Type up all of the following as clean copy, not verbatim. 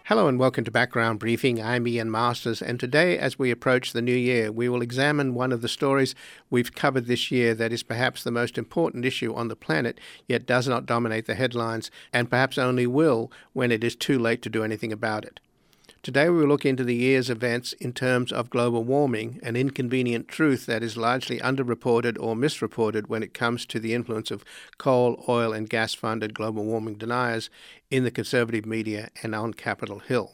Hello and welcome to Background Briefing. I'm Ian Masters, and today, as we approach the new year, we will examine one of the stories we've covered this year that is perhaps the most important issue on the planet, yet does not dominate the headlines, and perhaps only will when it is too late to do anything about it. Today we will look into the year's events in terms of global warming, an inconvenient truth that is largely underreported or misreported when it comes to the influence of coal, oil and gas-funded global warming deniers in the conservative media and on Capitol Hill.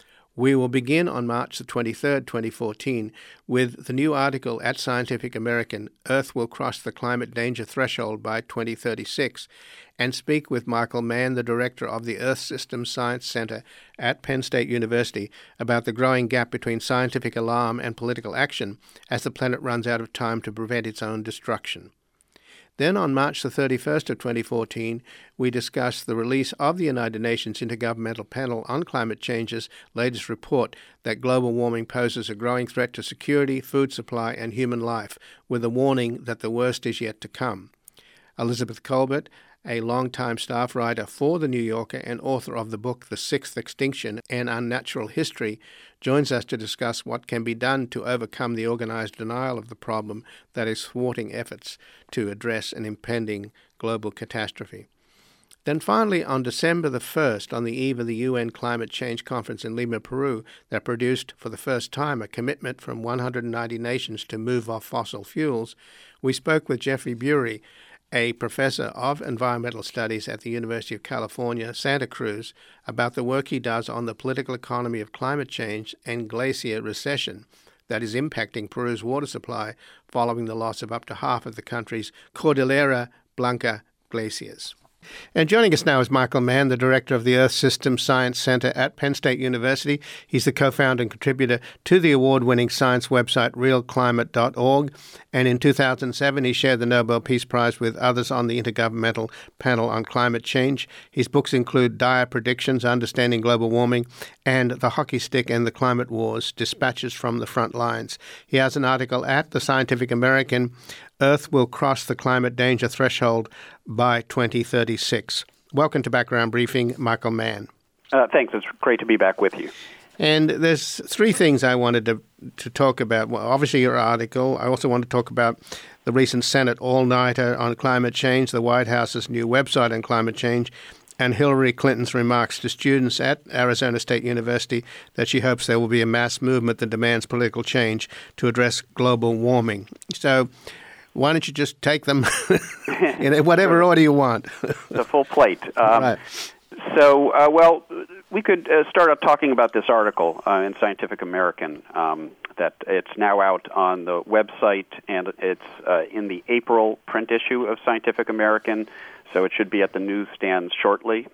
We will begin on March the 23rd, 2014, with the new article at Scientific American, Earth Will Cross the Climate Danger Threshold by 2036, and speak with Michael Mann, the director of the Earth System Science Center at Penn State University, about the growing gap between scientific alarm and political action as the planet runs out of time to prevent its own destruction. Then on March the 31st of 2014, we discussed the release of the United Nations Intergovernmental Panel on Climate Change's latest report that global warming poses a growing threat to security, food supply, and human life, with a warning that the worst is yet to come. Elizabeth Kolbert, a longtime staff writer for The New Yorker and author of the book The Sixth Extinction, An Unnatural History, joins us to discuss what can be done to overcome the organized denial of the problem that is thwarting efforts to address an impending global catastrophe. Then finally, on December the 1st, on the eve of the UN Climate Change Conference in Lima, Peru, that produced for the first time a commitment from 190 nations to move off fossil fuels, we spoke with Jeffrey Bury, a professor of environmental studies at the University of California, Santa Cruz, about the work he does on the political economy of climate change and glacier recession that is impacting Peru's water supply following the loss of up to half of the country's Cordillera Blanca glaciers. And joining us now is Michael Mann, the director of the Earth System Science Center at Penn State University. He's the co-founder and contributor to the award-winning science website realclimate.org. And in 2007, he shared the Nobel Peace Prize with others on the Intergovernmental Panel on Climate Change. His books include Dire Predictions, Understanding Global Warming, and The Hockey Stick and the Climate Wars, Dispatches from the Front Lines. He has an article at the Scientific American, Earth Will Cross the Climate Danger Threshold by 2036. Welcome to Background Briefing, Michael Mann. Thanks. It's great to be back with you. And there's three things I wanted to talk about. Well, obviously, your article. I also want to talk about the recent Senate all-nighter on climate change, the White House's new website on climate change, and Hillary Clinton's remarks to students at Arizona State University that she hopes there will be a mass movement that demands political change to address global warming. So why don't you just take them in whatever order you want? The full plate. Right. So, we could start out talking about this article in Scientific American that it's now out on the website, and it's in the April print issue of Scientific American, so it should be at the newsstands shortly.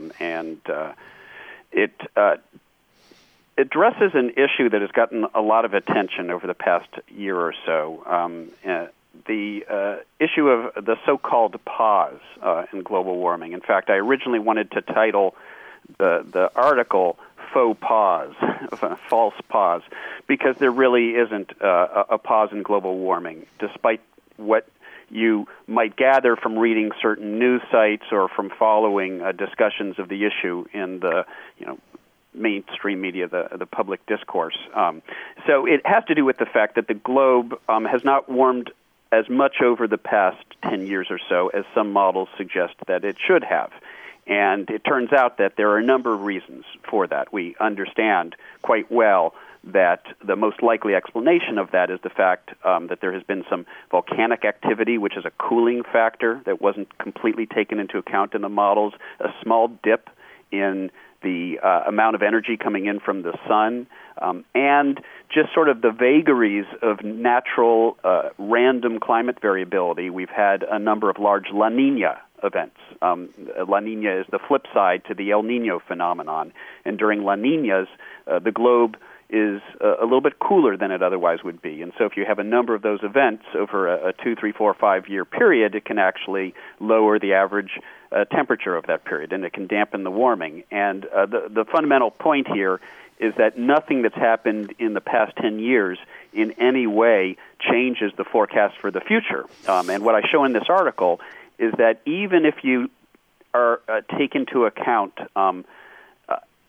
It addresses an issue that has gotten a lot of attention over the past year or so. The issue of the so-called pause in global warming. In fact, I originally wanted to title the article Faux Pause, False Pause, because there really isn't a pause in global warming, despite what you might gather from reading certain news sites or from following discussions of the issue in the mainstream media, the public discourse. So it has to do with the fact that the globe has not warmed as much over the past 10 years or so as some models suggest that it should have. And it turns out that there are a number of reasons for that. We understand quite well that the most likely explanation of that is the fact that there has been some volcanic activity, which is a cooling factor that wasn't completely taken into account in the models, a small dip in the amount of energy coming in from the sun, and just sort of the vagaries of natural random climate variability. We've had a number of large La Nina events. La Nina is the flip side to the El Nino phenomenon, and during La Ninas, the globe is a little bit cooler than it otherwise would be. And so if you have a number of those events over a 2, 3, 4, 5-year period, it can actually lower the average temperature of that period, and it can dampen the warming. And the fundamental point here is that nothing that's happened in the past 10 years in any way changes the forecast for the future. And what I show in this article is that even if you are take into account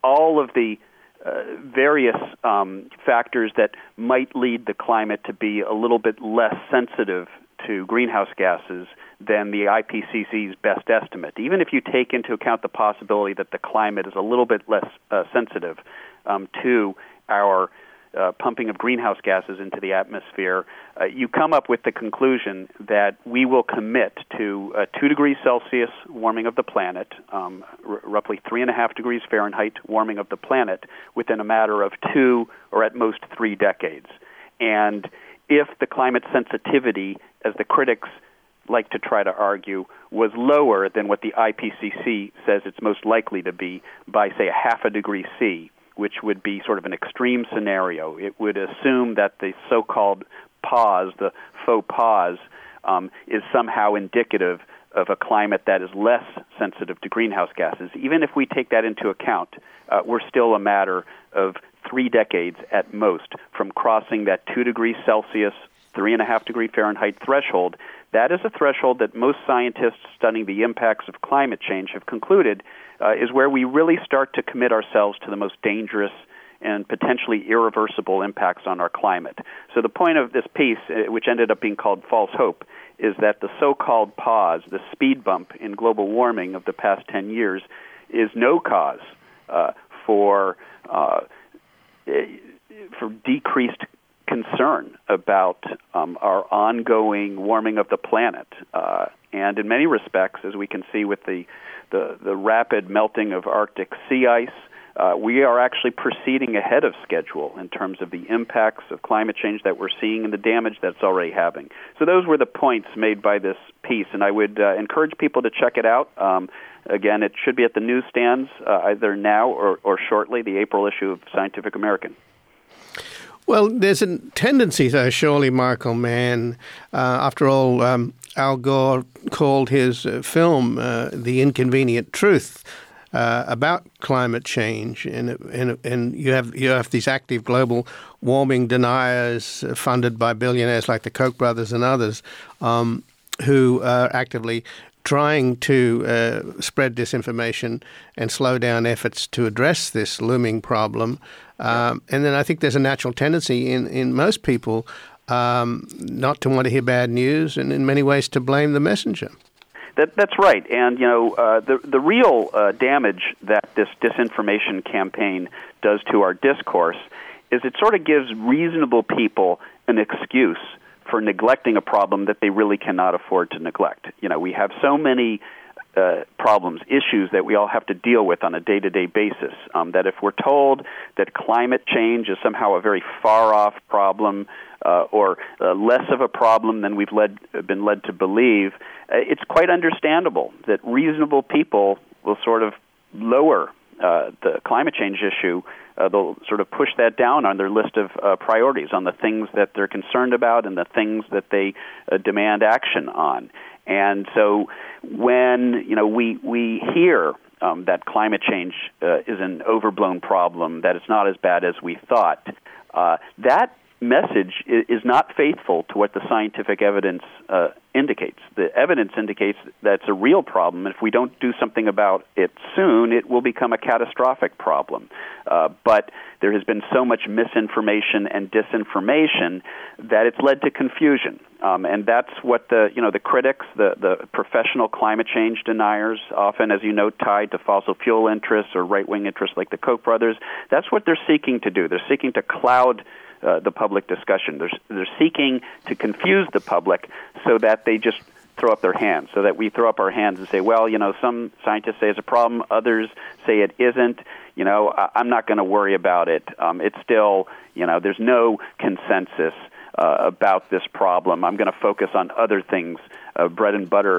all of the various factors that might lead the climate to be a little bit less sensitive to greenhouse gases than the IPCC's best estimate. Even if you take into account the possibility that the climate is a little bit less sensitive to our pumping of greenhouse gases into the atmosphere, you come up with the conclusion that we will commit to 2 degrees Celsius warming of the planet, roughly 3.5 degrees Fahrenheit warming of the planet within a matter of 2 or at most 3 decades. And if the climate sensitivity, as the critics like to try to argue, was lower than what the IPCC says it's most likely to be by, say, 0.5 degree C, which would be sort of an extreme scenario. It would assume that the so-called pause, the faux pause, is somehow indicative of a climate that is less sensitive to greenhouse gases. Even if we take that into account, we're still a matter of 3 decades at most from crossing that 2 degrees Celsius, 3.5 degree Fahrenheit threshold. That is a threshold that most scientists studying the impacts of climate change have concluded is where we really start to commit ourselves to the most dangerous and potentially irreversible impacts on our climate. So the point of this piece, which ended up being called False Hope, is that the so-called pause, the speed bump in global warming of the past 10 years, is no cause for decreased concern about our ongoing warming of the planet. And in many respects, as we can see with the rapid melting of Arctic sea ice, we are actually proceeding ahead of schedule in terms of the impacts of climate change that we're seeing and the damage that's already having. So those were the points made by this piece, and I would encourage people to check it out. Again, it should be at the newsstands either now or shortly, the April issue of Scientific American. Well, there's a tendency, though, surely, Michael Mann. After all, Al Gore called his film The Inconvenient Truth about climate change, and you have these active global warming deniers funded by billionaires like the Koch brothers and others who are actively trying to spread disinformation and slow down efforts to address this looming problem. And then I think there's a natural tendency in most people not to want to hear bad news and in many ways to blame the messenger. That's right. And, the real damage that this disinformation campaign does to our discourse is it sort of gives reasonable people an excuse for neglecting a problem that they really cannot afford to neglect. We have so many problems, issues that we all have to deal with on a day-to-day basis, that if we're told that climate change is somehow a very far-off problem or less of a problem than we've been led to believe, it's quite understandable that reasonable people will sort of lower the climate change issue. They'll sort of push that down on their list of priorities, on the things that they're concerned about and the things that they demand action on. And so when we hear that climate change is an overblown problem, that it's not as bad as we thought, that message is not faithful to what the scientific evidence indicates. The evidence indicates that it's a real problem, and if we don't do something about it soon, it will become a catastrophic problem. But there has been so much misinformation and disinformation that it's led to confusion. And that's what the critics, the professional climate change deniers, often, as you know, tied to fossil fuel interests or right-wing interests like the Koch brothers, that's what they're seeking to do. They're seeking to cloud the public discussion. They're seeking to confuse the public so that they just throw up their hands, so that we throw up our hands and say, well, some scientists say it's a problem, others say it isn't. I'm not going to worry about it. It's still, there's no consensus about this problem. I'm going to focus on other things, bread and butter,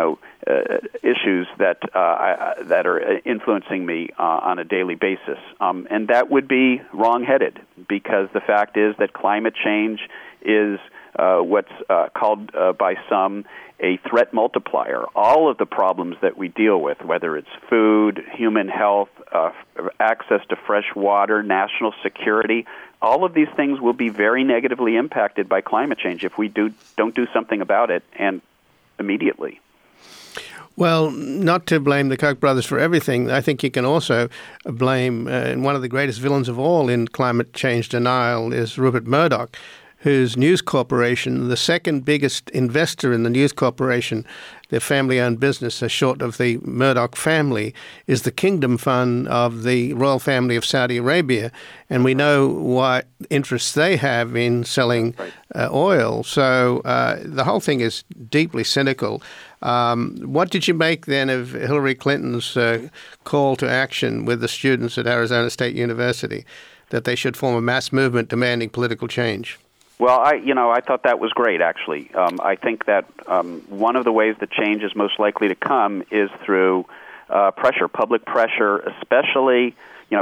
issues that are influencing me on a daily basis. And that would be wrong-headed, because the fact is that climate change is what's called by some a threat multiplier. All of the problems that we deal with, whether it's food, human health, access to fresh water, national security, all of these things will be very negatively impacted by climate change if we don't do something about it, and immediately. Well, not to blame the Koch brothers for everything. I think you can also blame, and one of the greatest villains of all in climate change denial is Rupert Murdoch, whose News Corporation, the second biggest investor in the News Corporation, their family-owned business, short of the Murdoch family, is the Kingdom Fund of the royal family of Saudi Arabia. And we know what interests they have in selling oil. So the whole thing is deeply cynical. What did you make then of Hillary Clinton's call to action with the students at Arizona State University that they should form a mass movement demanding political change? Well, I thought that was great, actually. I think that one of the ways that change is most likely to come is through pressure, public pressure, especially,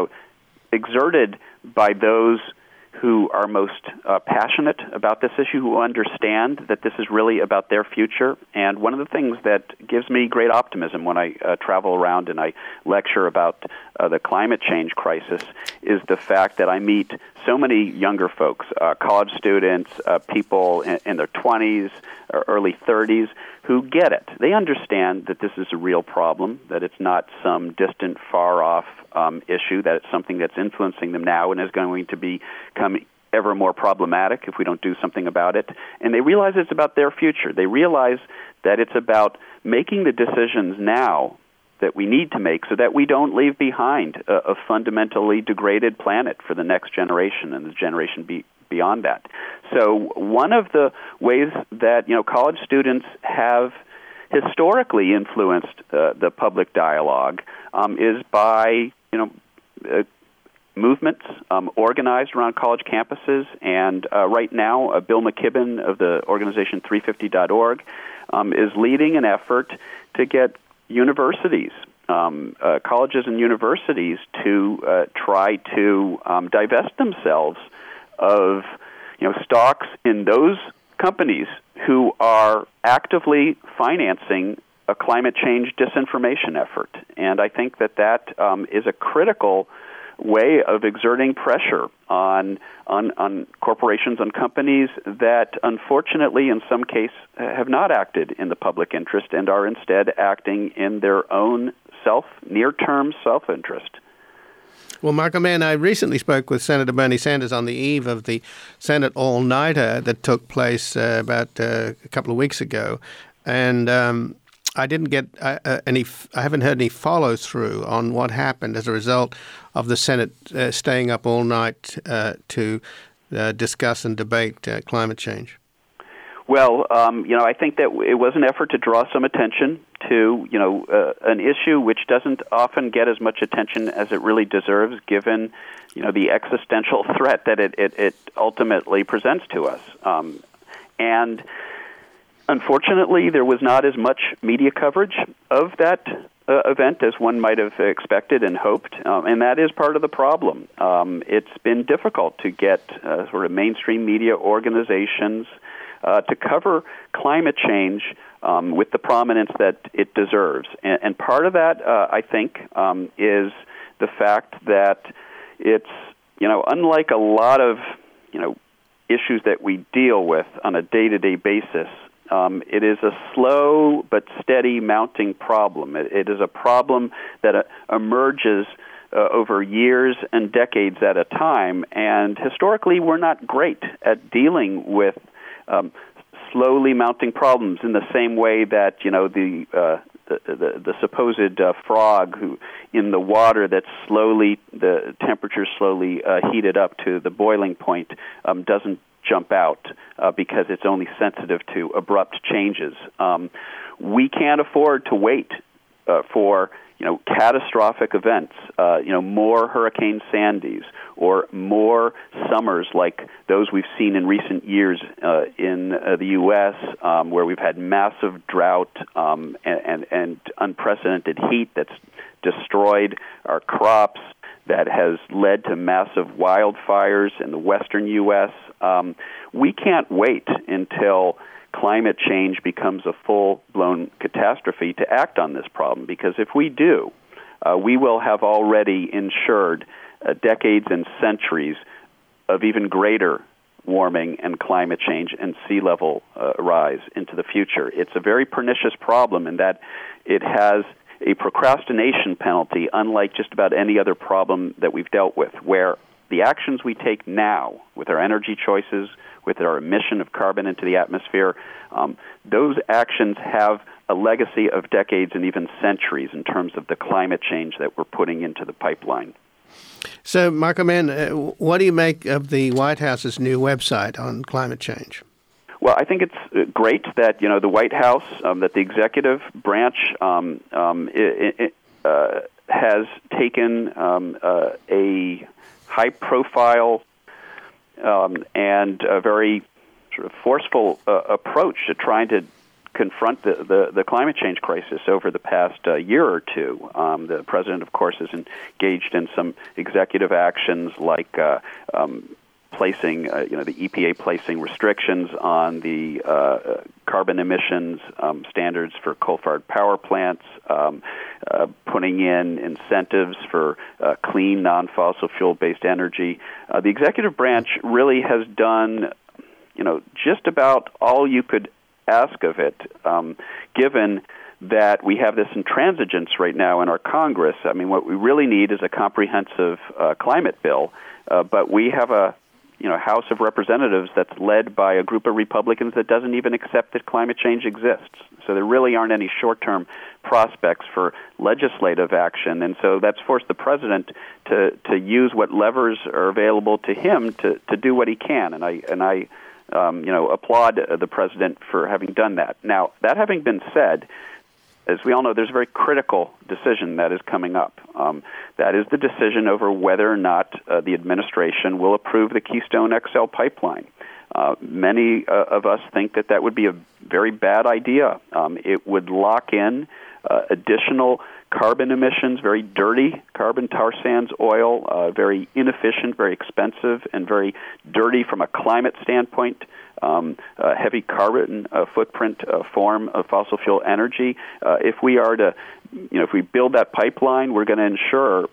exerted by those who are most passionate about this issue, who understand that this is really about their future. And one of the things that gives me great optimism when I travel around and I lecture about the climate change crisis is the fact that I meet so many younger folks, college students, people in their 20s or early 30s, who get it. They understand that this is a real problem, that it's not some distant, far-off issue, that it's something that's influencing them now and is going to become ever more problematic if we don't do something about it. And they realize it's about their future. They realize that it's about making the decisions now that we need to make so that we don't leave behind a fundamentally degraded planet for the next generation and the generation beyond that. So one of the ways that college students have historically influenced the public dialogue is by movements organized around college campuses. And right now, Bill McKibben of the organization 350.org is leading an effort to get universities, colleges and universities to try to divest themselves of stocks in those companies who are actively financing a climate change disinformation effort. And I think that is a critical way of exerting pressure on corporations, on companies that unfortunately in some case have not acted in the public interest and are instead acting in their own near-term self-interest. Well, Michael Mann, I recently spoke with Senator Bernie Sanders on the eve of the Senate all-nighter that took place about a couple of weeks ago, and I didn't get I haven't heard any follow-through on what happened as a result of the Senate staying up all night to discuss and debate climate change. Well, I think that it was an effort to draw some attention to, an issue which doesn't often get as much attention as it really deserves, given, the existential threat that it ultimately presents to us. And unfortunately, there was not as much media coverage of that event as one might have expected and hoped, and that is part of the problem. It's been difficult to get sort of mainstream media organizations to cover climate change with the prominence that it deserves. And part of that, I think, is the fact that it's, unlike a lot of, issues that we deal with on a day-to-day basis, it is a slow but steady mounting problem. It is a problem that emerges over years and decades at a time, and historically we're not great at dealing with slowly mounting problems in the same way that the supposed frog who in the water that the temperature slowly heated up to the boiling point doesn't jump out because it's only sensitive to abrupt changes. We can't afford to wait for catastrophic events, more Hurricane Sandys or more summers like those we've seen in recent years in the U.S., where we've had massive drought and unprecedented heat that's destroyed our crops, that has led to massive wildfires in the western U.S. We can't wait until climate change becomes a full-blown catastrophe to act on this problem, because if we do, we will have already ensured decades and centuries of even greater warming and climate change and sea level rise into the future. It's a very pernicious problem in that it has a procrastination penalty, unlike just about any other problem that we've dealt with, where the actions we take now with our energy choices, with our emission of carbon into the atmosphere, those actions have a legacy of decades and even centuries in terms of the climate change that we're putting into the pipeline. So, Michael Mann, what do you make of the White House's new website on climate change? Well, I think it's great that the White House, that the executive branch has taken a high-profile and a very sort of forceful approach to trying to confront the climate change crisis over the past year or two. The president, of course, is engaged in some executive actions like placing, the EPA placing restrictions on the carbon emissions standards for coal-fired power plants, putting in incentives for clean, non-fossil fuel-based energy. The executive branch really has done, just about all you could ask of it, given that we have this intransigence right now in our Congress. I mean, what we really need is a comprehensive climate bill, but we have a House of Representatives that's led by a group of Republicans that doesn't even accept that climate change exists. So there really aren't any short-term prospects for legislative action, and so that's forced the president to use what levers are available to him to do what he can. And I applaud the president for having done that. Now, that having been said, as we all know, there's a very critical decision that is coming up. That is the decision over whether or not the administration will approve the Keystone XL pipeline. Many of us think that would be a very bad idea. It would lock in additional carbon emissions, very dirty carbon tar sands oil, very inefficient, very expensive, and very dirty from a climate standpoint. Heavy carbon footprint form of fossil fuel energy. If we are to, if we build that pipeline, we're going to ensure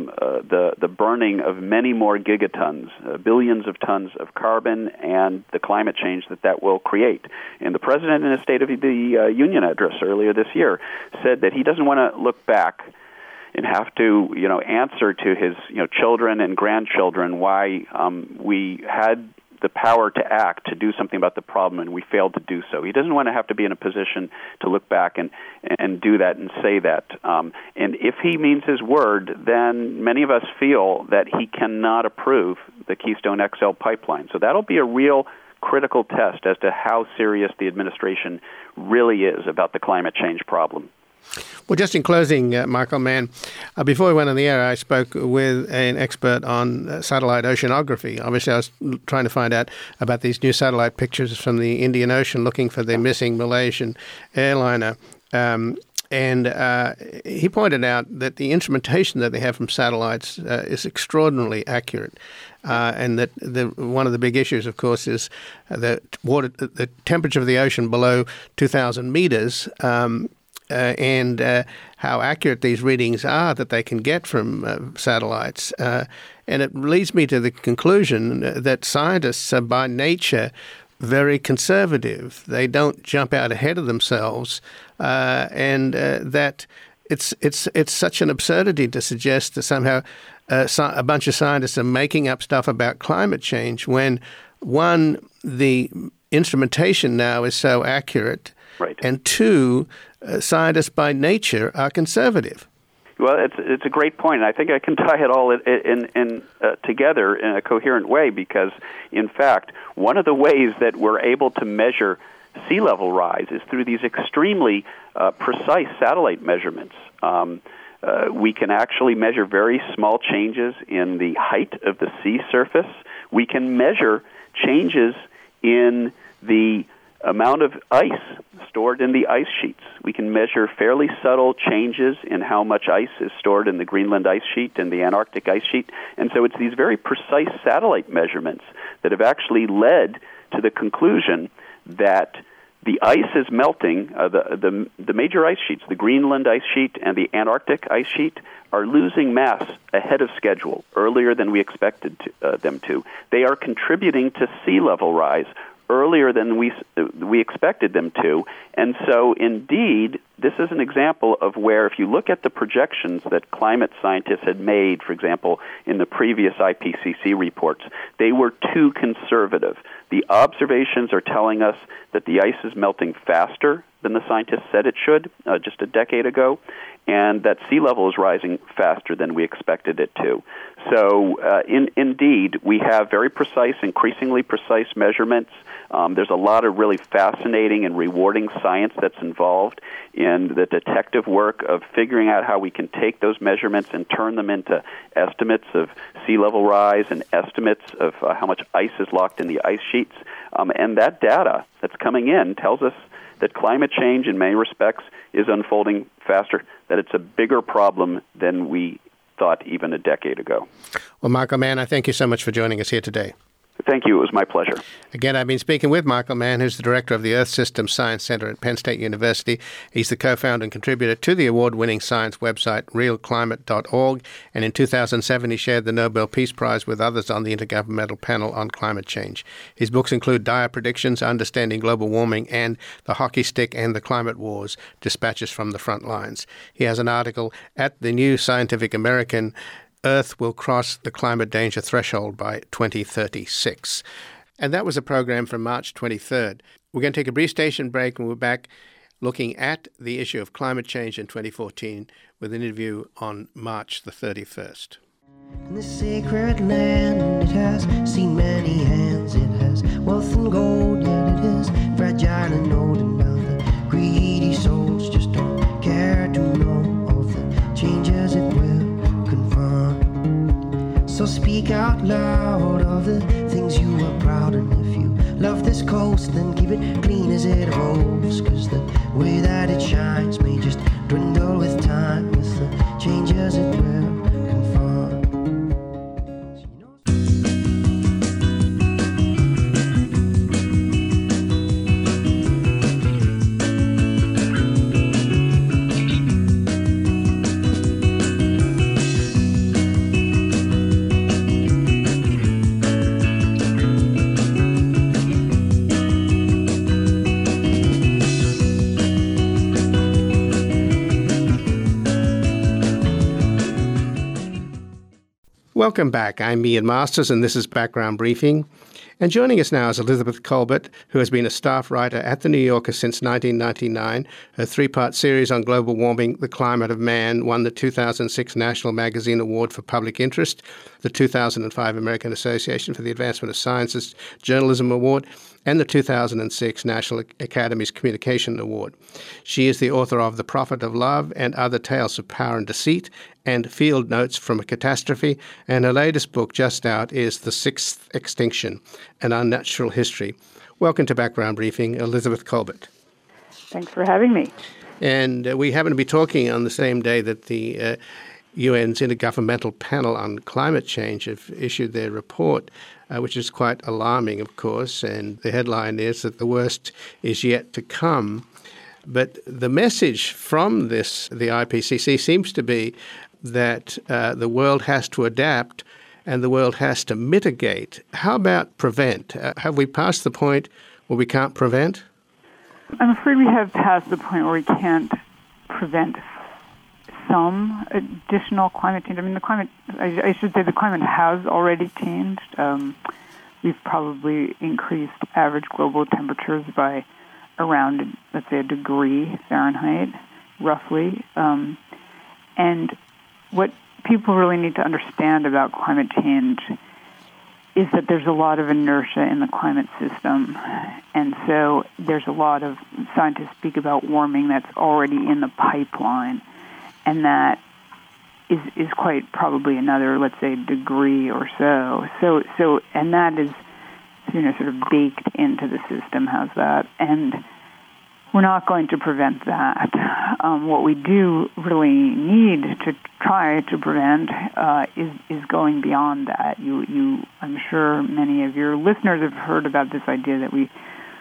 the burning of many more gigatons, billions of tons of carbon, and the climate change that will create. And the president, in his State of the Union address earlier this year, said that he doesn't want to look back and have to, answer to his, children and grandchildren why we had the power to act, to do something about the problem, and we failed to do so. He doesn't want to have to be in a position to look back and do that and say that. And if he means his word, then many of us feel that he cannot approve the Keystone XL pipeline. So that'll be a real critical test as to how serious the administration really is about the climate change problem. Well, just in closing, Michael Mann, before we went on the air, I spoke with an expert on satellite oceanography. Obviously, I was trying to find out about these new satellite pictures from the Indian Ocean looking for the missing Malaysian airliner. And he pointed out that the instrumentation that they have from satellites is extraordinarily accurate. And that one of the big issues, of course, is the temperature of the ocean below 2,000 meters. And how accurate these readings are that they can get from satellites. And it leads me to the conclusion that scientists are by nature very conservative. They don't jump out ahead of themselves, and that it's such an absurdity to suggest that somehow a bunch of scientists are making up stuff about climate change when, one, the instrumentation now is so accurate, right, and two, scientists by nature are conservative. Well, it's a great point, and I think I can tie it all in together in a coherent way because, in fact, one of the ways that we're able to measure sea level rise is through these extremely precise satellite measurements. We can actually measure very small changes in the height of the sea surface. We can measure changes in the amount of ice stored in the ice sheets. We can measure fairly subtle changes in how much ice is stored in the Greenland ice sheet and the Antarctic ice sheet. And so it's these very precise satellite measurements that have actually led to the conclusion that the ice is melting. The major ice sheets, the Greenland ice sheet and the Antarctic ice sheet, are losing mass ahead of schedule, earlier than we expected them to. They are contributing to sea level rise earlier than we expected them to. And so, indeed, this is an example of where, if you look at the projections that climate scientists had made, for example, in the previous IPCC reports, they were too conservative. The observations are telling us that the ice is melting faster than the scientists said it should just a decade ago, and that sea level is rising faster than we expected it to. So, indeed, we have very precise, increasingly precise measurements. There's a lot of really fascinating and rewarding science that's involved in the detective work of figuring out how we can take those measurements and turn them into estimates of sea level rise and estimates of how much ice is locked in the ice sheets. And that data that's coming in tells us that climate change, in many respects, is unfolding faster, that it's a bigger problem than we thought even a decade ago. Well, Michael Mann, I thank you so much for joining us here today. Thank you. It was my pleasure. Again, I've been speaking with Michael Mann, who's the director of the Earth Systems Science Center at Penn State University. He's the co-founder and contributor to the award-winning science website realclimate.org. And in 2007, he shared the Nobel Peace Prize with others on the Intergovernmental Panel on Climate Change. His books include Dire Predictions, Understanding Global Warming, and The Hockey Stick and the Climate Wars, Dispatches from the Front Lines. He has an article at the New Scientific American, Earth will cross the climate danger threshold by 2036. And that was a program from March 23rd. We're going to take a brief station break, and we're back looking at the issue of climate change in 2014 with an interview on March the 31st. In the sacred land, it has seen many hands. It has wealth and gold, yet it is fragile and old. And now the greedy souls just don't care to know of the changes it will confront. So speak out loud of the things you are proud. And if you love this coast, then keep it clean as it rolls. 'Cause the way that it shines may just dwindle with time, with the changes it will confront. Welcome back. I'm Ian Masters, and this is Background Briefing. And joining us now is Elizabeth Kolbert, who has been a staff writer at The New Yorker since 1999. Her three-part series on global warming, The Climate of Man, won the 2006 National Magazine Award for Public Interest, the 2005 American Association for the Advancement of Sciences Journalism Award, and the 2006 National Academy's Communication Award. She is the author of The Prophet of Love and Other Tales of Power and Deceit, and Field Notes from a Catastrophe, and her latest book just out is The Sixth Extinction, An Unnatural History. Welcome to Background Briefing, Elizabeth Kolbert. Thanks for having me. And we happen to be talking on the same day that the UN's Intergovernmental Panel on Climate Change have issued their report, which is quite alarming, of course, and the headline is that the worst is yet to come. But the message from the IPCC seems to be that the world has to adapt and the world has to mitigate. How about prevent? Have we passed the point where we can't prevent? I'm afraid we have passed the point where we can't prevent some additional climate change. I mean, I should say the climate has already changed. We've probably increased average global temperatures by around, let's say, 1 degree Fahrenheit, roughly. And what people really need to understand about climate change is that there's a lot of inertia in the climate system. And so there's a lot of, scientists speak about warming that's already in the pipeline. And that is quite probably another, let's say, degree or so. So, and that is, sort of baked into the system. How's that? And we're not going to prevent that. What we do really need to try to prevent is going beyond that. I'm sure many of your listeners have heard about this idea that we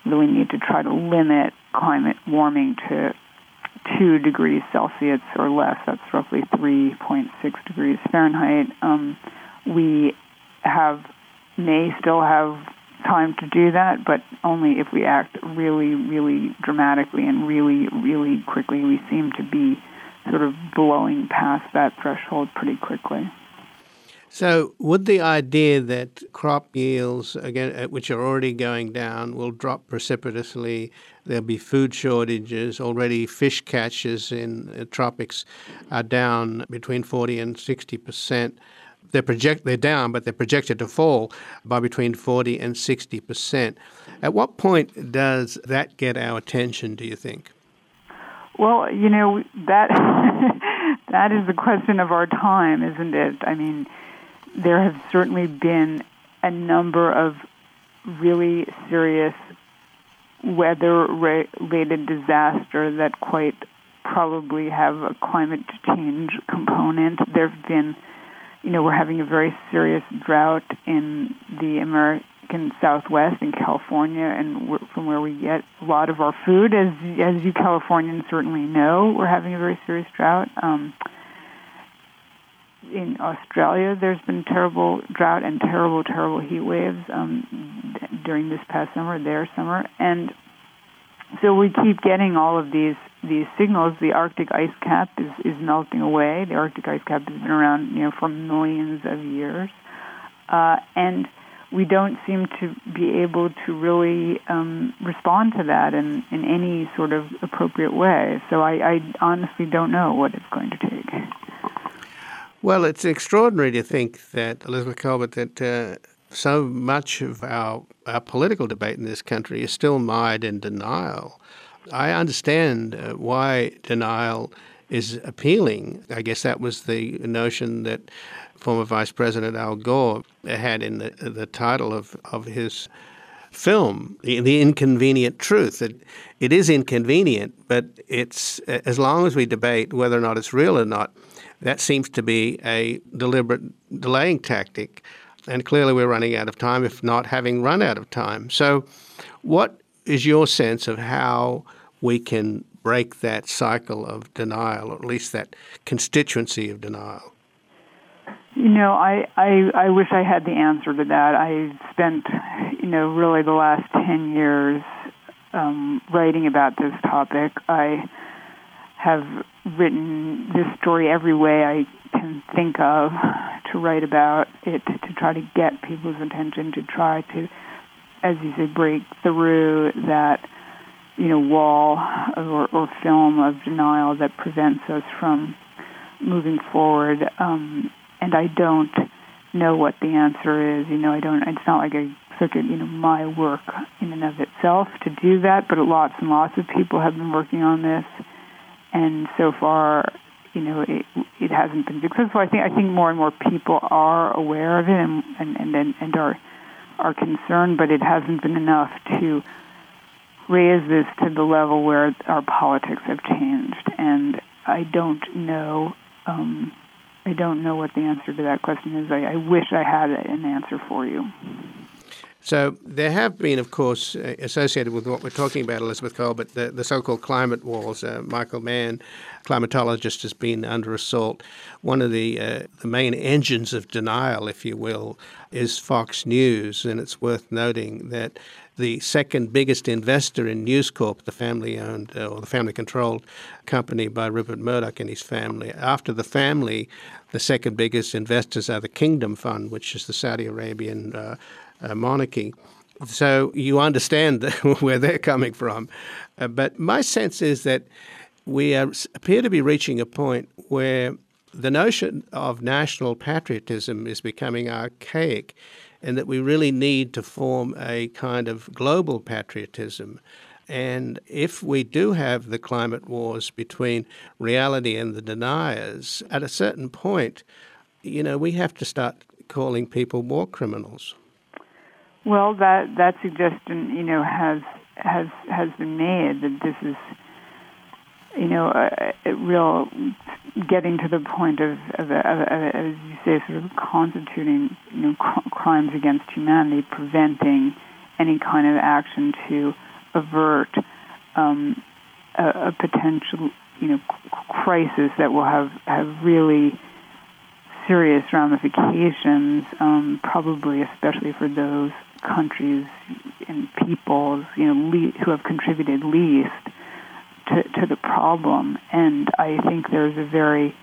really need to try to limit climate warming to 2 degrees Celsius or less. That's roughly 3.6 degrees Fahrenheit. We may still have time to do that, but only if we act really, really dramatically and really, really quickly. We seem to be sort of blowing past that threshold pretty quickly. So would the idea that crop yields, again, which are already going down, will drop precipitously, there'll be food shortages, already fish catches in the tropics are down between 40 and 60%. They're down, but they're projected to fall by between 40 and 60%. At what point does that get our attention, do you think? Well, that that is the question of our time, isn't it? I mean, there have certainly been a number of really serious weather-related disasters that quite probably have a climate change component. There have been, we're having a very serious drought in the American Southwest, in California, and from where we get a lot of our food. As you Californians certainly know, we're having a very serious drought. In Australia, there's been terrible drought and terrible heat waves during this past summer, their summer. And so we keep getting all of these signals. The Arctic ice cap is melting away. The Arctic ice cap has been around, for millions of years. And we don't seem to be able to really respond to that in any sort of appropriate way. So I honestly don't know what it's going to take. Well, it's extraordinary to think that, Elizabeth Kolbert, that so much of our political debate in this country is still mired in denial. I understand why denial is appealing. I guess that was the notion that former Vice President Al Gore had in the title of his film, The Inconvenient Truth. It is inconvenient, but it's as long as we debate whether or not it's real or not, that seems to be a deliberate delaying tactic. And clearly we're running out of time, if not having run out of time. So what is your sense of how we can break that cycle of denial, or at least that constituency of denial? I wish I had the answer to that. I spent, really the last 10 years writing about this topic. I have written this story every way I can think of to write about it, to try to get people's attention, to try to, as you say, break through that, wall or film of denial that prevents us from moving forward. And I don't know what the answer is. It's not like I took it, my work in and of itself to do that, but lots and lots of people have been working on this. And so far, it hasn't been successful. I think more and more people are aware of it and are concerned, but it hasn't been enough to raise this to the level where our politics have changed. And I don't know. I don't know what the answer to that question is. I wish I had an answer for you. So there have been, of course, associated with what we're talking about, Elizabeth Kolbert, the so-called climate wars. Michael Mann, climatologist, has been under assault. One of the main engines of denial, if you will, is Fox News, and it's worth noting that the second biggest investor in News Corp, the family-owned or the family-controlled company by Rupert Murdoch and his family. After the family, the second biggest investors are the Kingdom Fund, which is the Saudi Arabian monarchy. So you understand where they're coming from. But my sense is that we appear to be reaching a point where the notion of national patriotism is becoming archaic, and that we really need to form a kind of global patriotism. And if we do have the climate wars between reality and the deniers, at a certain point, we have to start calling people war criminals. Well, that suggestion, has been made that this is, a real getting to the point of as you say, sort of constituting, crimes against humanity, preventing any kind of action to avert a potential, crisis that will have really serious ramifications, probably especially for those countries and peoples, who have contributed least to the problem. And I think there's a very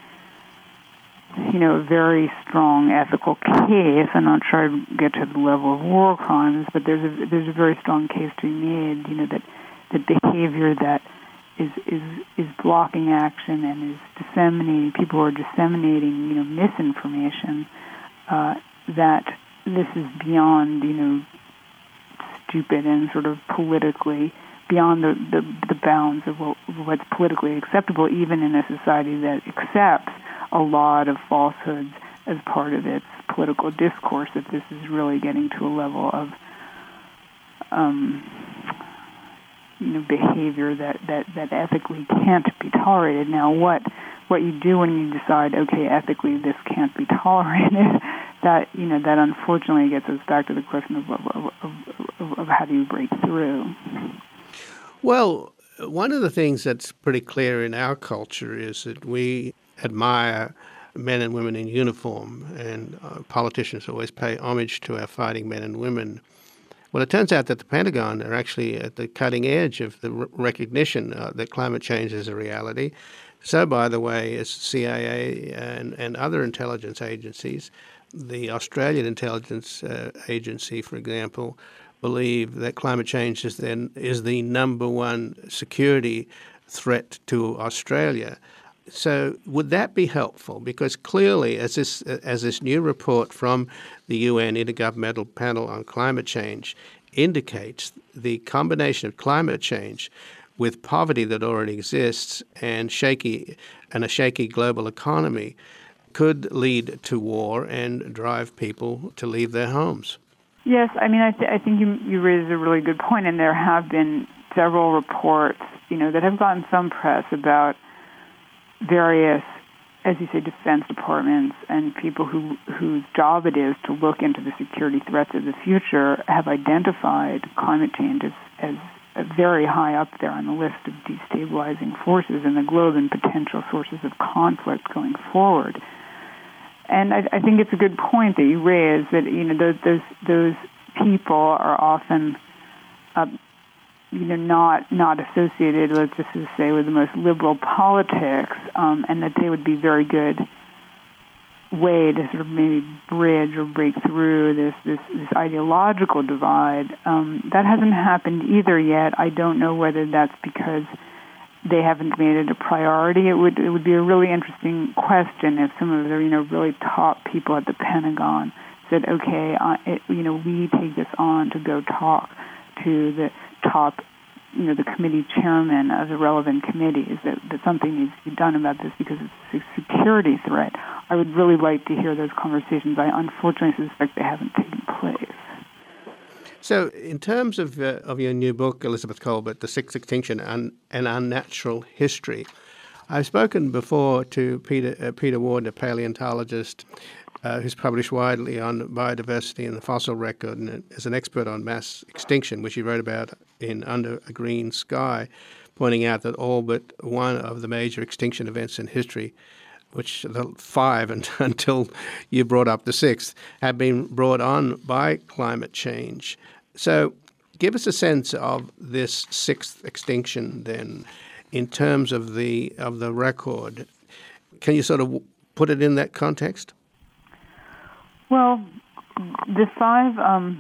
strong ethical case. I'm not sure I'd get to the level of war crimes, but there's a very strong case to be made, that behavior that is blocking action and is disseminating, people who are disseminating, misinformation, that this is beyond, stupid and sort of politically beyond the bounds of what's politically acceptable, even in a society that accepts a lot of falsehoods as part of its political discourse, that this is really getting to a level of behavior that ethically can't be tolerated. Now, what you do when you decide, okay, ethically this can't be tolerated, that unfortunately gets us back to the question of how do you break through. Well, one of the things that's pretty clear in our culture is that we admire men and women in uniform, and politicians always pay homage to our fighting men and women. Well, it turns out that the Pentagon are actually at the cutting edge of the recognition that climate change is a reality. So, by the way, is CIA and other intelligence agencies. The Australian Intelligence Agency, for example, believe that climate change is the number one security threat to Australia. So would that be helpful? Because clearly, as this new report from the UN Intergovernmental Panel on Climate Change indicates, the combination of climate change with poverty that already exists and a shaky global economy could lead to war and drive people to leave their homes. Yes, I mean, I think you raised a really good point, and there have been several reports, that have gotten some press about various, as you say, defense departments and people whose job it is to look into the security threats of the future have identified climate change as very high up there on the list of destabilizing forces in the globe and potential sources of conflict going forward. And I think it's a good point that you raise that those people are often not associated, let's just say, with the most liberal politics, and that they would be very good way to sort of maybe bridge or break through this ideological divide. That hasn't happened either yet. I don't know whether that's because they haven't made it a priority. It would be a really interesting question if some of the really top people at the Pentagon said, okay, we take this on to go talk to the top, the committee chairman of the relevant committees, that something needs to be done about this because it's a security threat. I would really like to hear those conversations. I unfortunately suspect they haven't taken place. So in terms of your new book, Elizabeth Kolbert, The Sixth Extinction, An Unnatural History, I've spoken before to Peter Ward, a paleontologist who's published widely on biodiversity and the fossil record and is an expert on mass extinction, which he wrote about in Under a Green Sky, pointing out that all but one of the major extinction events in history, which the 5 until you brought up the 6th, have been brought on by climate change. So give us a sense of this 6th extinction then in terms of the record. Can you sort of put it in that context? Well, the 5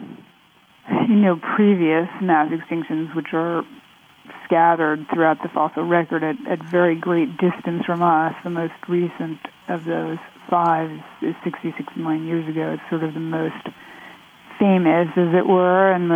previous mass extinctions, which are scattered throughout the fossil record at very great distance from us. The most recent of those 5 is 66 million years ago. It's sort of the most famous, as it were, and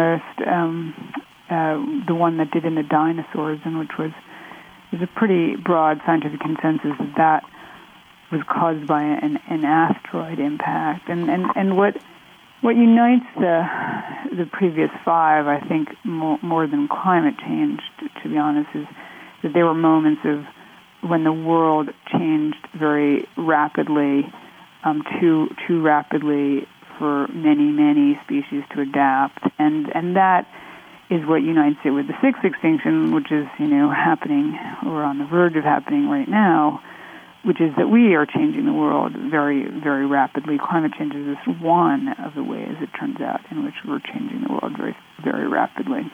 the one that did in the dinosaurs, and which was a pretty broad scientific consensus that was caused by an asteroid impact. And what unites the previous 5, I think, more than climate change, to be honest, is that there were moments of when the world changed very rapidly, too rapidly for many species to adapt, and that what unites it with the sixth extinction, which is, happening, or on the verge of happening right now, which is that we are changing the world very, very rapidly. Climate change is just one of the ways, it turns out, in which we're changing the world very, very rapidly.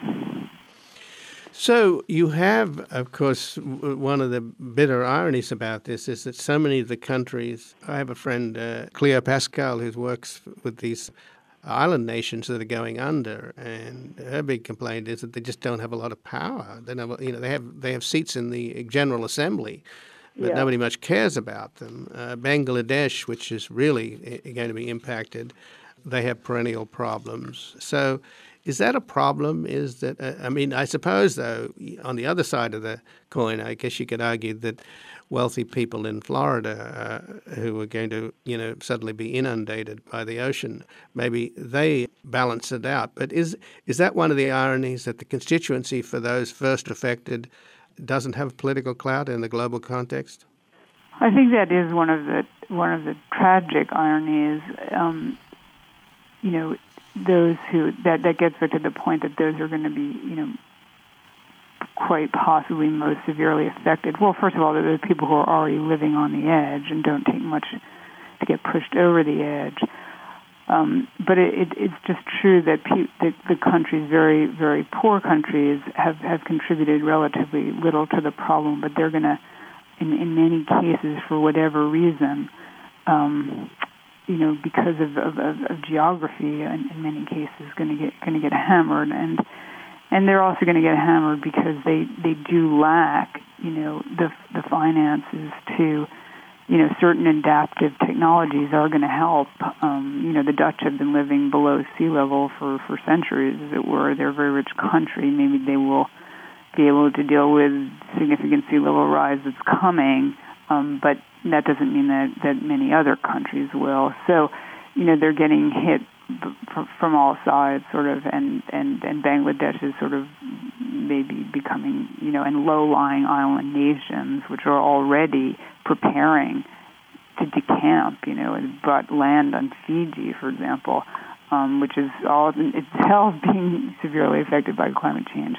So you have, of course, one of the bitter ironies about this is that so many of the countries, I have a friend, Cleo Pascal, who works with these island nations that are going under, and her big complaint is that they just don't have a lot of power. They have seats in the General Assembly, but nobody much cares about them. Bangladesh, which is really going to be impacted, they have perennial problems. So is that a problem? Is that I suppose, though, on the other side of the coin, I guess you could argue that wealthy people in Florida who are going to, suddenly be inundated by the ocean, maybe they balance it out. But is that one of the ironies, that the constituency for those first affected doesn't have political clout in the global context? I think that is one of the tragic ironies. Those who that gets back to the point that those are going to be, quite possibly most severely affected. Well, first of all, there are people who are already living on the edge and don't take much to get pushed over the edge. But it's just true that the countries, very, very poor countries, have contributed relatively little to the problem, but they're going to, in many cases, for whatever reason, because of geography, in many cases, going to get hammered, and they're also going to get hammered because they do lack, the finances to, certain adaptive technologies are going to help. The Dutch have been living below sea level for centuries, as it were. They're a very rich country. Maybe they will be able to deal with significant sea level rise that's coming, but that doesn't mean that many other countries will. So, they're getting hit from all sides, sort of, and Bangladesh is sort of maybe becoming, and low-lying island nations, which are already preparing to decamp, and bought land on Fiji, for example, which is all itself being severely affected by climate change.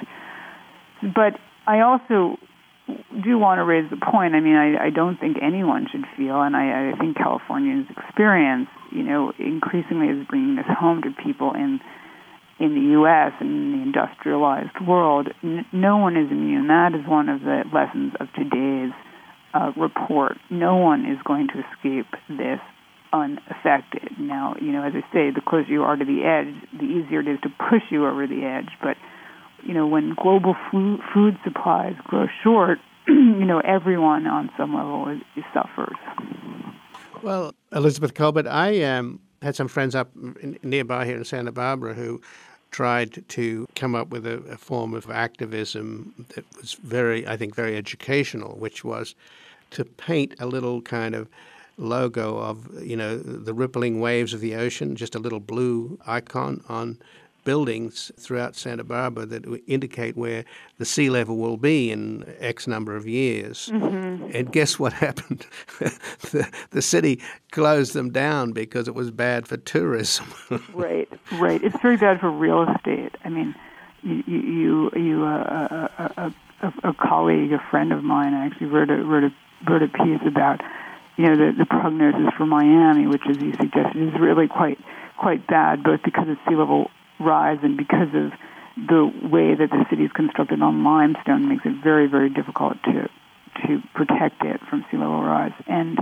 But I also do want to raise the point. I don't think anyone should feel, and I think California's experience, increasingly is bringing this home to people in the U.S. and in the industrialized world. No one is immune. That is one of the lessons of today's report. No one is going to escape this unaffected. Now, as I say, the closer you are to the edge, the easier it is to push you over the edge. But when global food supplies grow short, everyone on some level suffers. Well, Elizabeth Kolbert, I had some friends up nearby here in Santa Barbara who tried to come up with a form of activism that was very educational, which was to paint a little kind of logo of, the rippling waves of the ocean, just a little blue icon on buildings throughout Santa Barbara that indicate where the sea level will be in X number of years. Mm-hmm. And guess what happened? the city closed them down because it was bad for tourism. Right. It's very bad for real estate. A colleague, a friend of mine, actually wrote a piece about, the prognosis for Miami, which, as you suggested, is really quite bad, both because of sea level rise and because of the way that the city is constructed on limestone makes it very, very difficult to protect it from sea level rise. And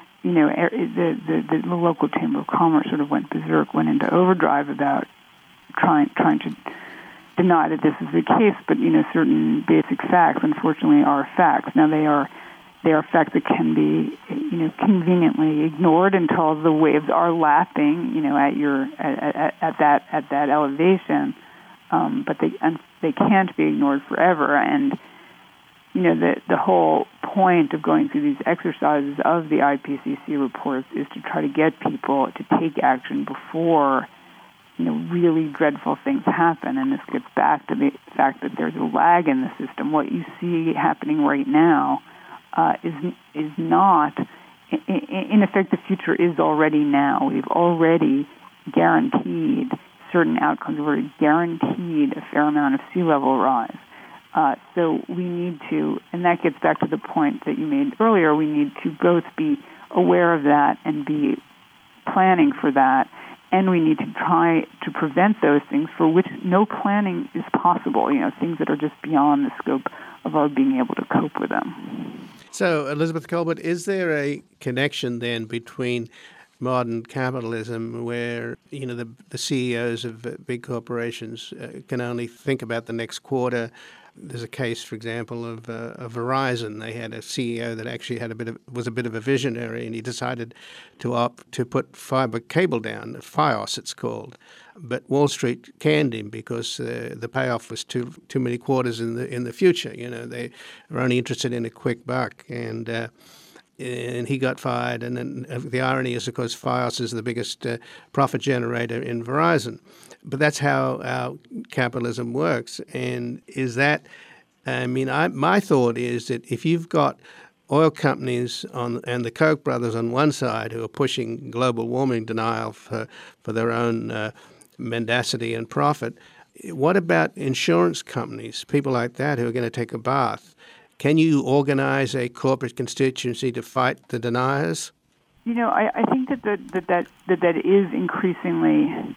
the local Chamber of Commerce sort of went into overdrive about trying to deny that this is the case. But certain basic facts, unfortunately, are facts. Now they are facts that can be conveniently ignored until the waves are lapping at that elevation, but they can't be ignored forever. And the whole point of going through these exercises of the IPCC reports is to try to get people to take action before really dreadful things happen. And this gets back to the fact that there's a lag in the system. What you see happening right now is not, in effect, the future is already now. We've already guaranteed certain outcomes. We're guaranteed a fair amount of sea level rise. So we need to, and that gets back to the point that you made earlier, we need to both be aware of that and be planning for that, and we need to try to prevent those things for which no planning is possible, things that are just beyond the scope of our being able to cope with them. So, Elizabeth Kolbert, is there a connection then between modern capitalism where, the CEOs of big corporations can only think about the next quarter? There's a case, for example, of Verizon. They had a CEO that actually was a bit of a visionary, and he decided to opt to put fiber cable down, Fios it's called. But Wall Street canned him because the payoff was too many quarters in the future. They were only interested in a quick buck, and he got fired. And then the irony is, of course, Fios is the biggest profit generator in Verizon. But that's how our capitalism works. And is that, my thought is that if you've got oil companies and the Koch brothers on one side who are pushing global warming denial for their own mendacity and profit, what about insurance companies, people like that who are going to take a bath? Can you organize a corporate constituency to fight the deniers? I think that is increasingly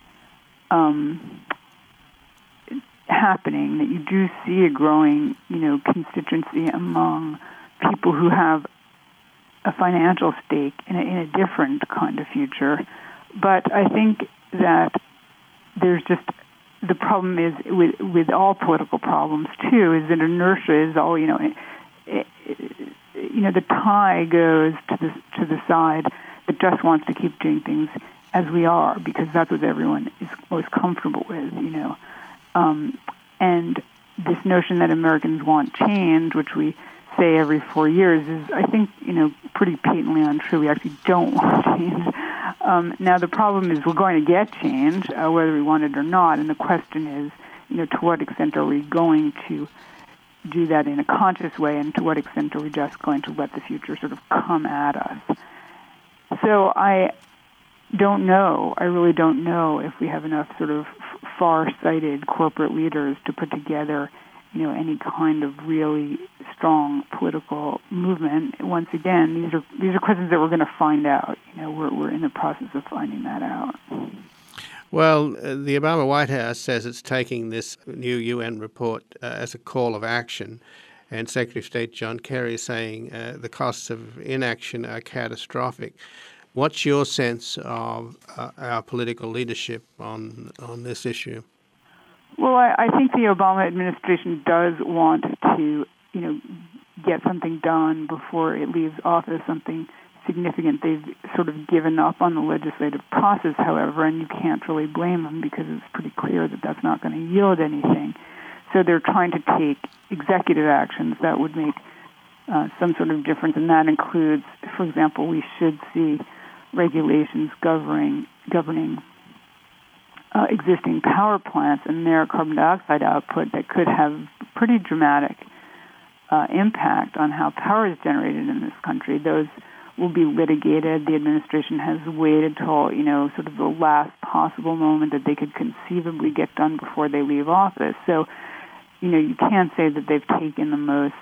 happening, that you do see a growing, constituency among people who have a financial stake in a different kind of future. But I think that there's just, the problem is with all political problems too, is that inertia is all, the tie goes to the side that just wants to keep doing things as we are, because that's what everyone is most comfortable with, and this notion that Americans want change, which we say every 4 years, is, I think, pretty patently untrue. We actually don't want change. Now, the problem is we're going to get change, whether we want it or not, and the question is, to what extent are we going to do that in a conscious way, and to what extent are we just going to let the future sort of come at us? So I don't know. I really don't know if we have enough sort of far-sighted corporate leaders to put together, any kind of really strong political movement. Once again, these are questions that we're going to find out. We're in the process of finding that out. Well, the Obama White House says it's taking this new UN report as a call of action, and Secretary of State John Kerry is saying the costs of inaction are catastrophic. What's your sense of our political leadership on this issue? Well, I think the Obama administration does want to, get something done before it leaves office, something significant. They've sort of given up on the legislative process, however, and you can't really blame them because it's pretty clear that that's not going to yield anything. So they're trying to take executive actions that would make some sort of difference, and that includes, for example, we should see regulations governing existing power plants and their carbon dioxide output that could have pretty dramatic impact on how power is generated in this country. Those will be litigated. The administration has waited till, sort of the last possible moment that they could conceivably get done before they leave office. So, you can't say that they've taken the most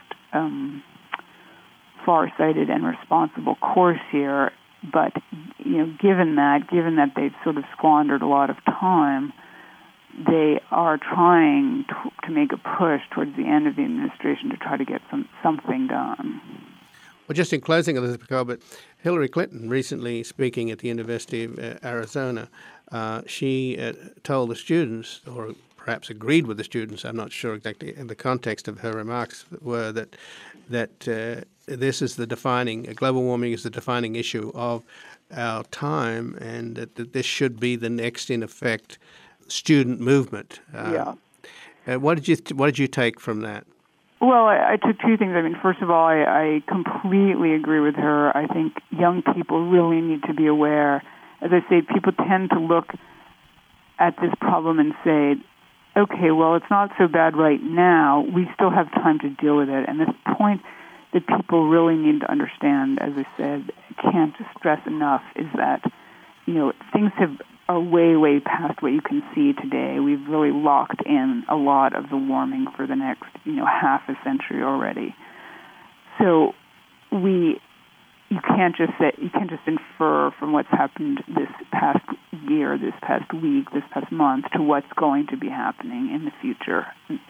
far-sighted and responsible course here. But, given that they've sort of squandered a lot of time, they are trying to make a push towards the end of the administration to try to get something done. Well, just in closing, Elizabeth Kolbert, Hillary Clinton recently speaking at the University of Arizona, she told the students, or perhaps agreed with the students, I'm not sure exactly in the context of her remarks, were that this is global warming is the defining issue of our time, and that this should be the next, in effect, student movement. What did you take from that? Well, I took two things. First of all, I completely agree with her. I think young people really need to be aware. As I say, people tend to look at this problem and say, okay, well, it's not so bad right now. We still have time to deal with it. And this point that people really need to understand, as I said, can't stress enough, is that, things have are way, way past what you can see today. We've really locked in a lot of the warming for the next, half a century already. So you can't just infer from what's happened this past year, this past week, this past month to what's going to be happening in the future.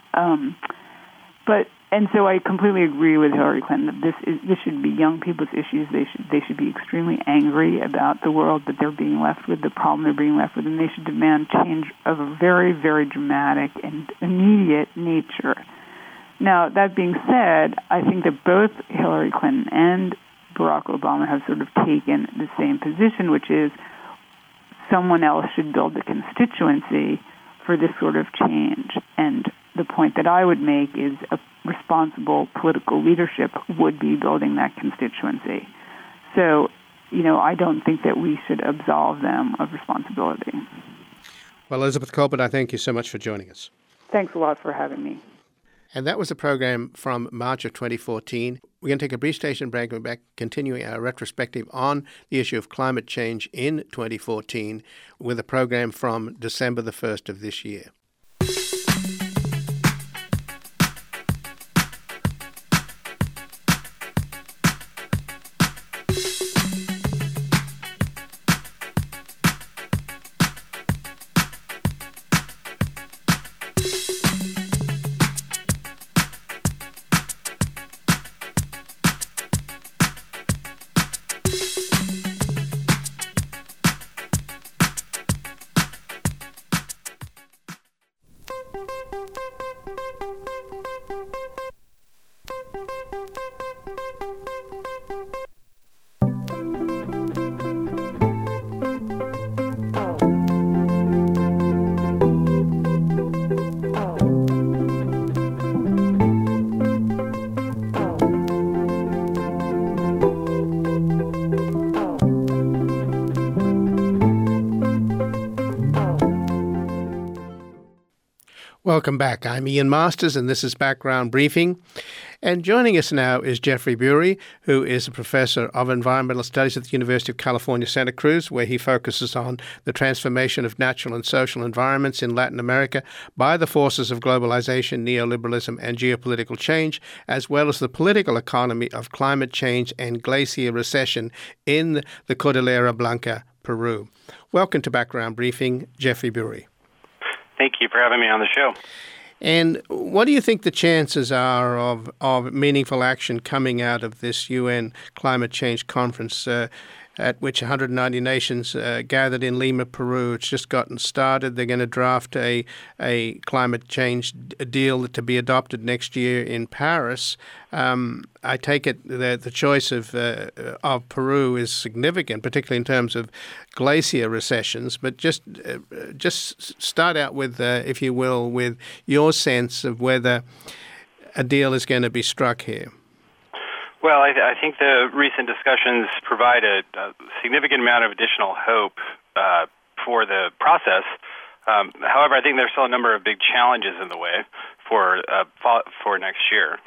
And so I completely agree with Hillary Clinton that this should be young people's issues. They should be extremely angry about the world that they're being left with, the problem they're being left with, and they should demand change of a very, very dramatic and immediate nature. Now, that being said, I think that both Hillary Clinton and Barack Obama have sort of taken the same position, which is someone else should build the constituency for this sort of change. And the point that I would make is a responsible political leadership would be building that constituency. So, I don't think that we should absolve them of responsibility. Well, Elizabeth Kolbert, I thank you so much for joining us. Thanks a lot for having me. And that was a program from March of 2014. We're going to take a brief station break. We're back continuing our retrospective on the issue of climate change in 2014 with a program from December the 1st of this year. Welcome back. I'm Ian Masters, and this is Background Briefing. And joining us now is Jeffrey Bury, who is a professor of environmental studies at the University of California, Santa Cruz, where he focuses on the transformation of natural and social environments in Latin America by the forces of globalization, neoliberalism, and geopolitical change, as well as the political economy of climate change and glacier recession in the Cordillera Blanca, Peru. Welcome to Background Briefing, Jeffrey Bury. Thank you for having me on the show. And what do you think the chances are of meaningful action coming out of this UN climate change conference at which 190 nations gathered in Lima, Peru? It's just gotten started. They're going to draft a climate change deal to be adopted next year in Paris. I take it that the choice of Peru is significant, particularly in terms of glacier recessions. But just start out with, if you will, with your sense of whether a deal is going to be struck here. Well, I think the recent discussions provide a significant amount of additional hope for the process. However, I think there's still a number of big challenges in the way for next year.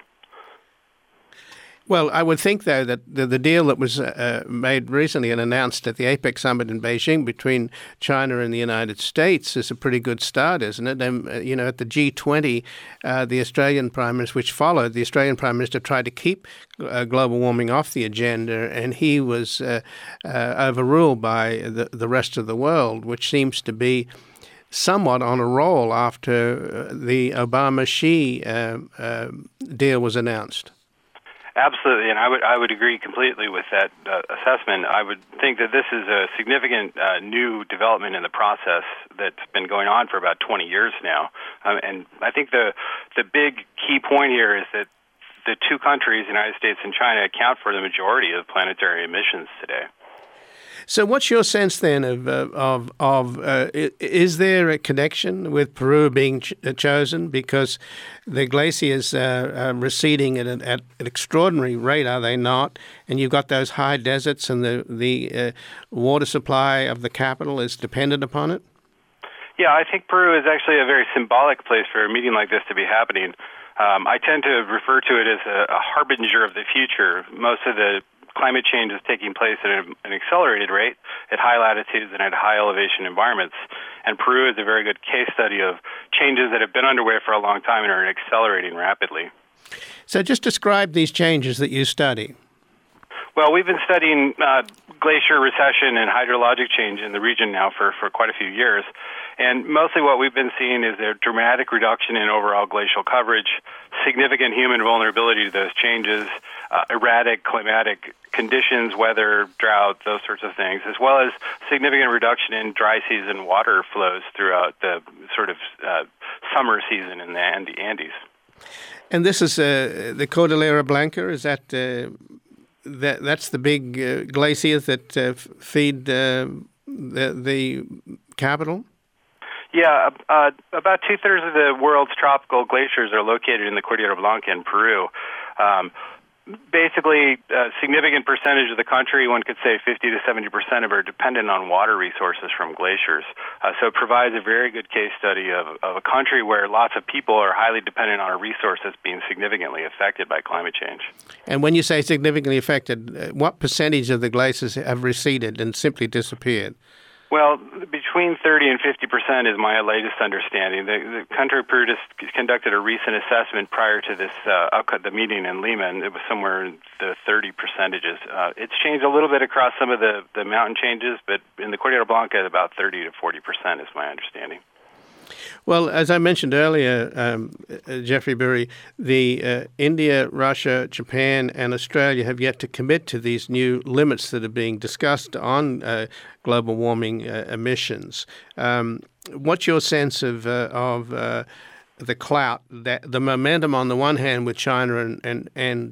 Well, I would think, though, that the deal that was made recently and announced at the APEC summit in Beijing between China and the United States is a pretty good start, isn't it? And, at the G20, the Australian Prime Minister, which followed, the Australian Prime Minister tried to keep global warming off the agenda, and he was overruled by the rest of the world, which seems to be somewhat on a roll after the Obama-Xi deal was announced. Absolutely, and I would agree completely with that assessment. I would think that this is a significant new development in the process that's been going on for about 20 years now. And I think the big key point here is that the two countries, the United States and China, account for the majority of planetary emissions today. So what's your sense then of is there a connection with Peru being chosen because the glaciers are receding at an extraordinary rate, are they not? And you've got those high deserts and the water supply of the capital is dependent upon it? Yeah, I think Peru is actually a very symbolic place for a meeting like this to be happening. I tend to refer to it as a harbinger of the future. Most of the climate change is taking place at an accelerated rate at high latitudes and at high elevation environments. And Peru is a very good case study of changes that have been underway for a long time and are accelerating rapidly. So just describe these changes that you study. Well, we've been studying glacier recession and hydrologic change in the region now for quite a few years. And mostly what we've been seeing is a dramatic reduction in overall glacial coverage, significant human vulnerability to those changes, erratic climatic conditions, weather, drought, those sorts of things, as well as significant reduction in dry season water flows throughout the sort of summer season in the Andes. And this is the Cordillera Blanca, is that... That's the big glaciers that feed the capital? Yeah, about two-thirds of the world's tropical glaciers are located in the Cordillera Blanca in Peru. Basically, a significant percentage of the country, one could say 50 to 70% of it, are dependent on water resources from glaciers. So it provides a very good case study of a country where lots of people are highly dependent on a resource that's being significantly affected by climate change. And when you say significantly affected, what percentage of the glaciers have receded and simply disappeared? Well, between 30 and 50% is my latest understanding. The country of Peru just conducted a recent assessment prior to this the meeting in Lima, and it was somewhere in the 30%. It's changed a little bit across some of the mountain changes, but in the Cordillera Blanca, about 30 to 40% is my understanding. Well, as I mentioned earlier, Jeffrey Bury, the India, Russia, Japan, and Australia have yet to commit to these new limits that are being discussed on global warming emissions. What's your sense of the clout, the momentum on the one hand with China and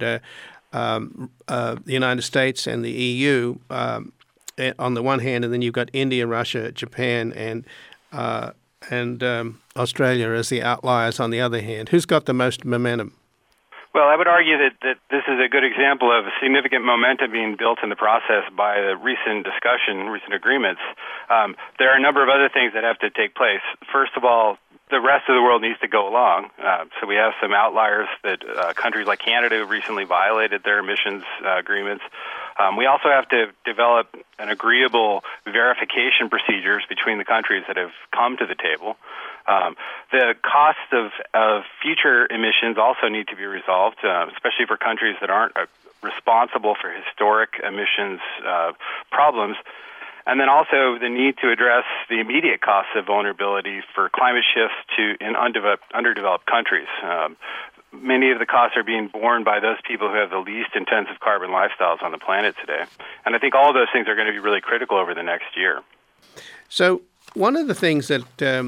the United States and the EU on the one hand, and then you've got India, Russia, Japan, and Australia as the outliers on the other hand? Who's got the most momentum? Well, I would argue that this is a good example of significant momentum being built in the process by the recent agreements. There are a number of other things that have to take place. First of all, the rest of the world needs to go along. So we have some outliers that countries like Canada recently violated their emissions agreements. We also have to develop an agreeable verification procedures between the countries that have come to the table. The costs of future emissions also need to be resolved, especially for countries that aren't responsible for historic emissions problems. And then also the need to address the immediate costs of vulnerability for climate shifts in underdeveloped countries. Many of the costs are being borne by those people who have the least intensive carbon lifestyles on the planet today. And I think all of those things are going to be really critical over the next year. So one of the things that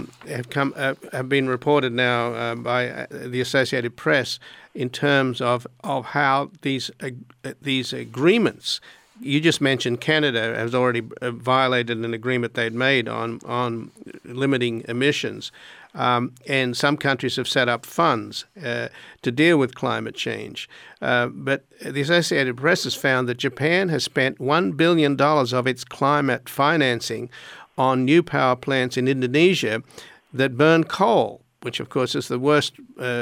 have been reported now by the Associated Press in terms of how these agreements, you just mentioned Canada has already violated an agreement they'd made on limiting emissions. And some countries have set up funds to deal with climate change. But the Associated Press has found that Japan has spent $1 billion of its climate financing on new power plants in Indonesia that burn coal, which, of course, is the worst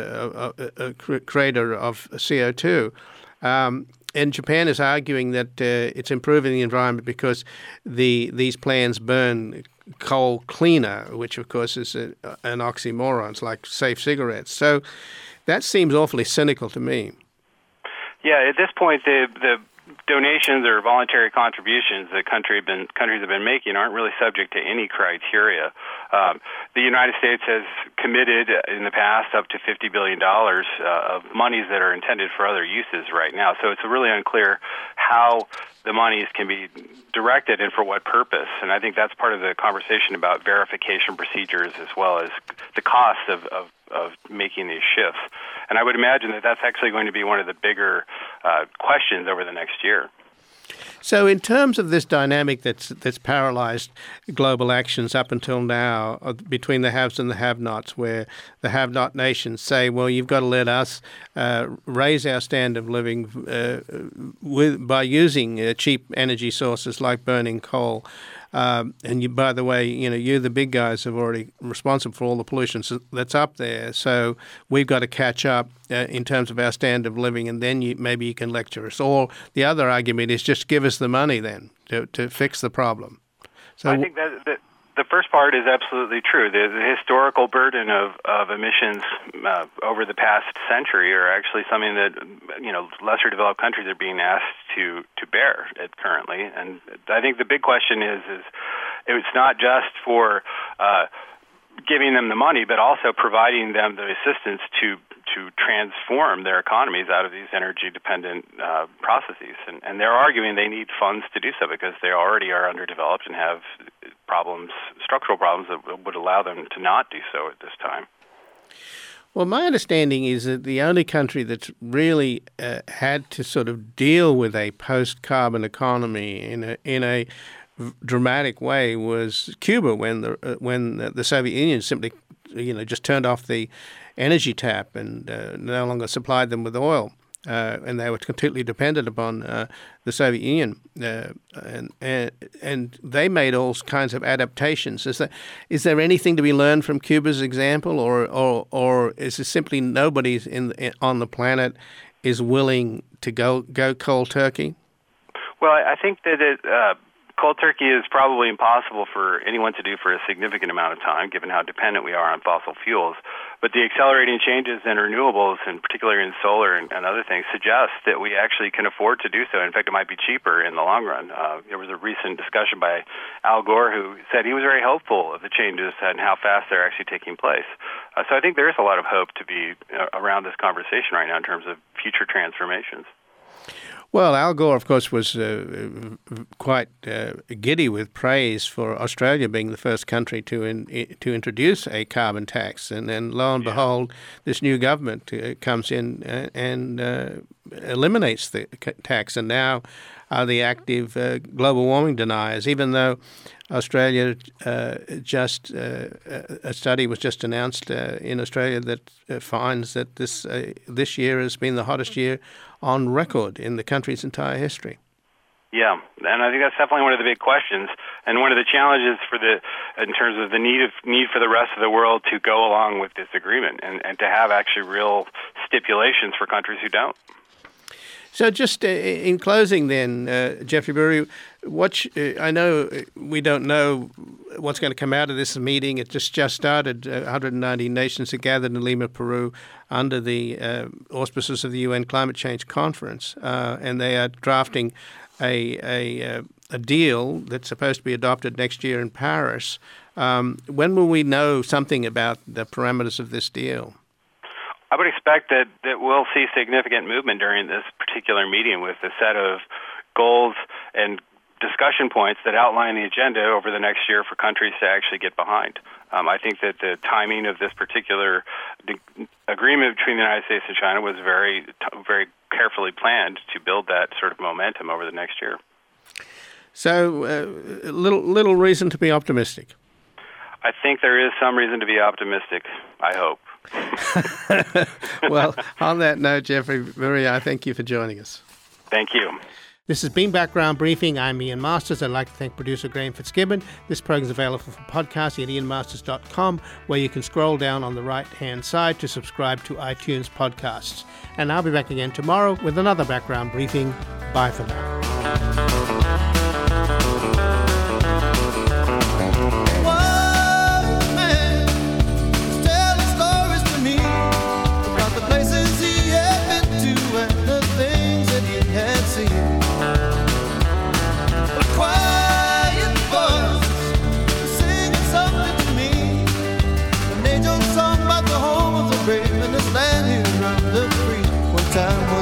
creator of CO2. And Japan is arguing that it's improving the environment because these plants burn coal cleaner, which, of course, is an oxymoron. It's like safe cigarettes. So that seems awfully cynical to me. Yeah, at this point, the donations or voluntary contributions that countries have been making aren't really subject to any criteria. The United States has committed in the past up to $50 billion of monies that are intended for other uses right now. So it's really unclear how the monies can be directed and for what purpose. And I think that's part of the conversation about verification procedures as well as the cost of making these shifts. And I would imagine that that's actually going to be one of the bigger questions over the next year. So in terms of this dynamic that's paralyzed global actions up until now between the haves and the have-nots, where the have-not nations say, well, you've got to let us raise our standard of living by using cheap energy sources like burning coal. And you, by the way, you, the big guys, have already responsible for all the pollution that's up there. So we've got to catch up in terms of our standard of living, and then maybe you can lecture us. Or the other argument is just give us the money then to fix the problem. So I think that the first part is absolutely true. The historical burden of emissions over the past century are actually something that lesser developed countries are being asked to bear currently. And I think the big question is it's not just for giving them the money, but also providing them the assistance to transform their economies out of these energy-dependent processes. And they're arguing they need funds to do so because they already are underdeveloped and have structural problems that would allow them to not do so at this time. Well, my understanding is that the only country that's really had to sort of deal with a post-carbon economy in a dramatic way was Cuba when the Soviet Union simply just turned off the energy tap and no longer supplied them with oil, and they were completely dependent upon the Soviet Union, and they made all kinds of adaptations. Is there anything to be learned from Cuba's example, or is it simply nobody on the planet is willing to go cold turkey? Well, I think that cold turkey is probably impossible for anyone to do for a significant amount of time, given how dependent we are on fossil fuels. But the accelerating changes in renewables, and particularly in solar and other things, suggest that we actually can afford to do so. In fact, it might be cheaper in the long run. There was a recent discussion by Al Gore who said he was very hopeful of the changes and how fast they're actually taking place. So I think there is a lot of hope to be around this conversation right now in terms of future transformations. Well, Al Gore, of course, was quite giddy with praise for Australia being the first country to introduce a carbon tax. And then, lo and behold, this new government comes in and eliminates the tax. And now are the active global warming deniers, even though Australia a study was just announced in Australia that finds that this year has been the hottest year on record in the country's entire history. Yeah, and I think that's definitely one of the big questions, and one of the challenges in terms of the need for the rest of the world to go along with this agreement and to have actually real stipulations for countries who don't. So just in closing then, Jeffrey Burry, I know we don't know what's going to come out of this meeting. It just started. 190 nations are gathered in Lima, Peru, under the auspices of the UN Climate Change Conference, and they are drafting a deal that's supposed to be adopted next year in Paris. When will we know something about the parameters of this deal? I would expect that we'll see significant movement during this particular meeting with a set of goals and discussion points that outline the agenda over the next year for countries to actually get behind. I think that the timing of this particular agreement between the United States and China was very, very carefully planned to build that sort of momentum over the next year. So, little reason to be optimistic. I think there is some reason to be optimistic, I hope. Well, on that note, Jeffrey Burry, I thank you for joining us. Thank you. This has been Background Briefing. I'm Ian Masters. I'd like to thank producer Graham Fitzgibbon. This program is available for podcasting at ianmasters.com, where you can scroll down on the right-hand side to subscribe to iTunes podcasts. And I'll be back again tomorrow with another Background Briefing. Bye for now. Time